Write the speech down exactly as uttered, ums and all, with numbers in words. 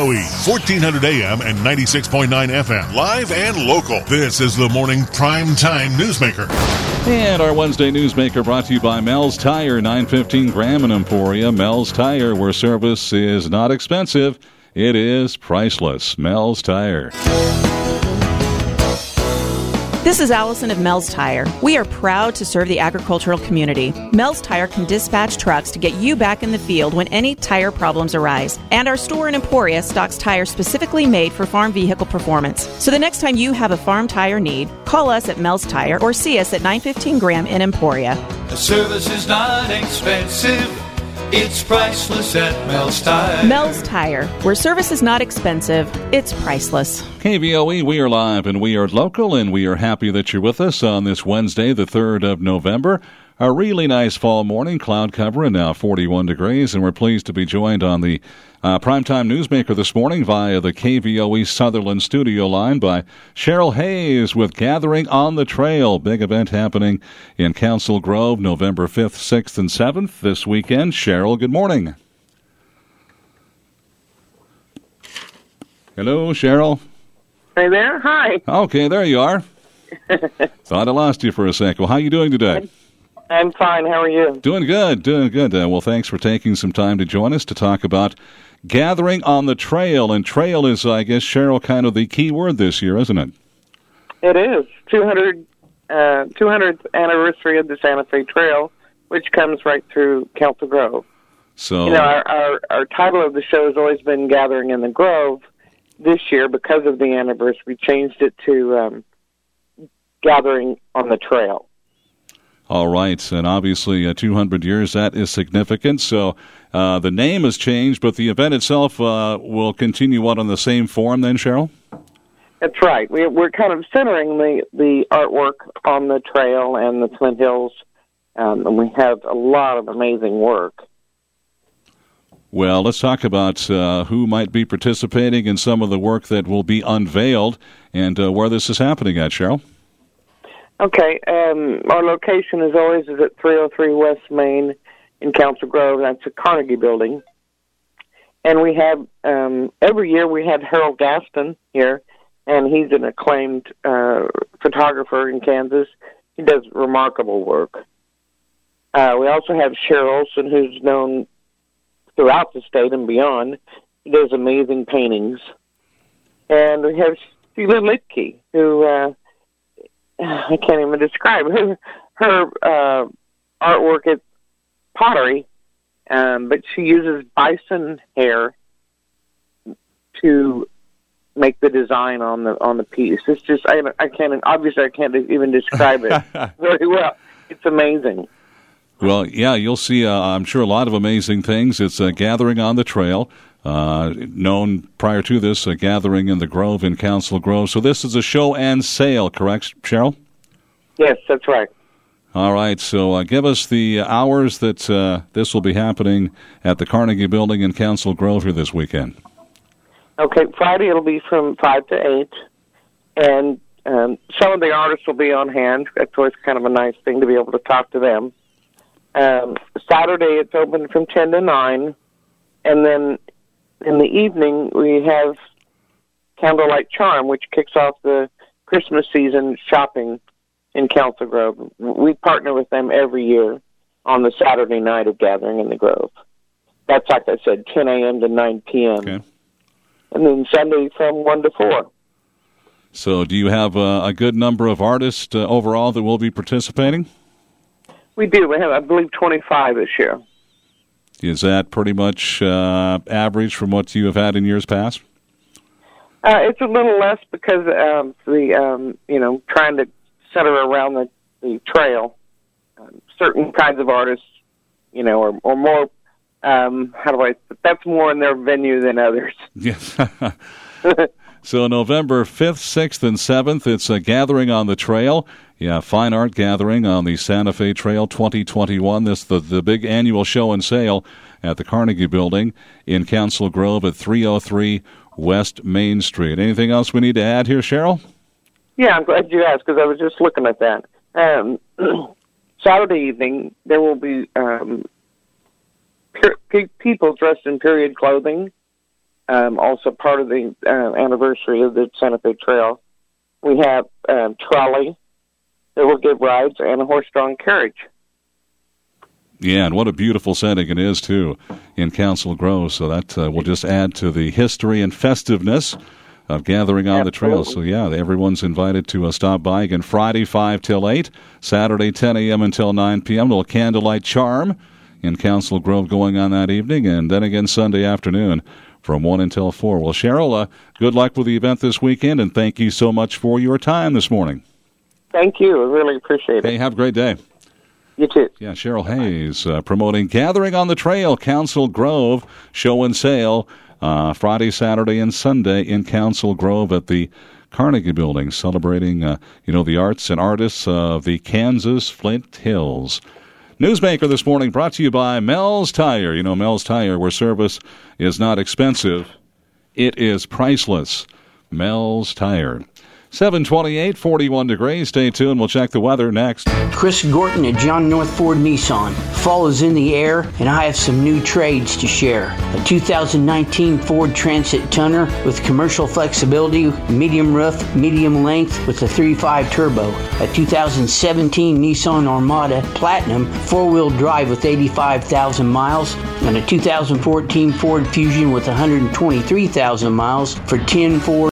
O E, fourteen hundred A M and ninety-six point nine F M. Live and local. This is the Morning Prime Time Newsmaker. And our Wednesday Newsmaker brought to you by Mel's Tire, nine fifteen Graham and Emporia. Mel's Tire, where service is not expensive, it is priceless. Mel's Tire. This is Allison of Mel's Tire. We are proud to serve the agricultural community. Mel's Tire can dispatch trucks to get you back in the field when any tire problems arise. And our store in Emporia stocks tires specifically made for farm vehicle performance. So the next time you have a farm tire need, call us at Mel's Tire or see us at nine fifteen Graham in Emporia. The service is not expensive. It's priceless at Mel's Tire. Mel's Tire, where service is not expensive, it's priceless. K V O E, we are live and we are local, and we are happy that you're with us on this Wednesday, the third of November. A really nice fall morning, cloud cover, and now forty-one degrees, and we're pleased to be joined on the uh, Primetime Newsmaker this morning via the K V O E Sutherland studio line by Cheryl Hayes with Gathering on the Trail. Big event happening in Council Grove, November fifth, sixth, and seventh this weekend. Cheryl, good morning. Hello, Cheryl. Hey there. Hi. Okay, there you are. Thought I lost you for a sec. Well, how are you doing today? I'm fine. How are you? Doing good, doing good. Uh, well, thanks for taking some time to join us to talk about Gathering on the Trail. And trail is, I guess, Cheryl, kind of the key word this year, isn't it? It is. two hundred, uh, two hundredth anniversary of the Santa Fe Trail, which comes right through Council Grove. So, you know, our, our, our title of the show has always been Gathering in the Grove. This year, because of the anniversary, we changed it to um, Gathering on the Trail. All right, and obviously uh, two hundred years, that is significant. So uh, the name has changed, but the event itself uh, will continue on in the same form then, Cheryl? That's right. We, we're kind of centering the, the artwork on the trail and the Flint Hills, um, and we have a lot of amazing work. Well, let's talk about uh, who might be participating in some of the work that will be unveiled and uh, where this is happening at, Cheryl. Okay, um, our location is always is at three oh three West Main in Council Grove. That's the Carnegie Building. And we have, um, every year we have Harold Gaston here, and he's an acclaimed uh, photographer in Kansas. He does remarkable work. Uh, we also have Cheryl Olson, who's known throughout the state and beyond. He does amazing paintings. And we have Sheila Litke, who... Uh, I can't even describe her, her uh, artwork at pottery, um, but she uses bison hair to make the design on the on the piece. It's just I I can't obviously I can't even describe it very well. It's amazing. Well, yeah, you'll see. Uh, I'm sure a lot of amazing things. It's a Gathering on the Trail. Uh, known prior to this, a Gathering in the Grove in Council Grove. So this is a show and sale, correct, Cheryl? Yes, that's right. All right, so uh, give us the hours that uh, this will be happening at the Carnegie Building in Council Grove here this weekend. Okay, Friday it'll be from five to eight, and um, some of the artists will be on hand. That's always kind of a nice thing to be able to talk to them. Um, Saturday it's open from ten to nine, and then in the evening, we have Candlelight Charm, which kicks off the Christmas season shopping in Council Grove. We partner with them every year on the Saturday night of Gathering in the Grove. That's, like I said, ten a.m. to nine p.m. Okay. And then Sunday from one to four. So do you have uh, a good number of artists uh, overall that will be participating? We do. We have, I believe, twenty-five this year. Is that pretty much uh, average from what you have had in years past? Uh, it's a little less because um, the um, you know trying to center around the, the trail. Um, certain kinds of artists, you know, are, are more. Um, how do I? That's more in their venue than others. Yes. So November fifth, sixth, and seventh, it's a Gathering on the Trail. Yeah, Fine Art Gathering on the Santa Fe Trail twenty twenty-one. This the, the big annual show and sale at the Carnegie Building in Council Grove at three oh three West Main Street. Anything else we need to add here, Cheryl? Yeah, I'm glad you asked because I was just looking at that. Um, Saturday evening, there will be um, pe- people dressed in period clothing um, also part of the uh, anniversary of the Santa Fe Trail. We have um, trolley that will give rides and a horse-drawn carriage. Yeah, and what a beautiful setting it is, too, in Council Grove. So that uh, will just add to the history and festiveness of gathering on Absolutely. the trail. So, yeah, everyone's invited to uh, stop by. Again, Friday, five till eight, Saturday, ten a.m. until nine p.m. A little candlelight charm in Council Grove going on that evening. And then again Sunday afternoon from one until four. Well, Cheryl, uh, good luck with the event this weekend, and thank you so much for your time this morning. Thank you. I really appreciate it. Hey, have a great day. You too. Yeah, Cheryl Hayes uh, promoting Gathering on the Trail, Council Grove, show and sale uh, Friday, Saturday, and Sunday in Council Grove at the Carnegie Building, celebrating, uh, you know, the arts and artists of the Kansas Flint Hills. Newsmaker this morning brought to you by Mel's Tire. You know, Mel's Tire, where service is not expensive, it is priceless. Mel's Tire. seven twenty-eight, forty-one degrees. Stay tuned. We'll check the weather next. Chris Gorton at John North Ford Nissan. Fall is in the air, and I have some new trades to share. A two thousand nineteen Ford Transit Tonner with commercial flexibility, medium roof, medium length with a three point five turbo. A two thousand seventeen Nissan Armada Platinum four-wheel drive with eighty-five thousand miles, and a two thousand fourteen Ford Fusion with one hundred twenty-three thousand miles for ten Ford